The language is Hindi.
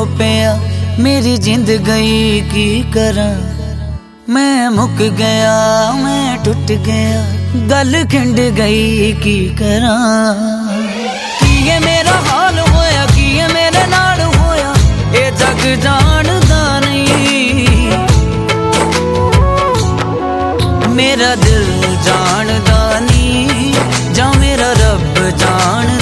पिया मेरी जिंद गई की करा। मैं मुक गया मैं टुट गया गल खिंड गई की करा। की मेरा हाल होया की मेरे नाल होया ए जग जानदा नहीं। मेरा दिल जानदा नहीं जा मेरा रब जान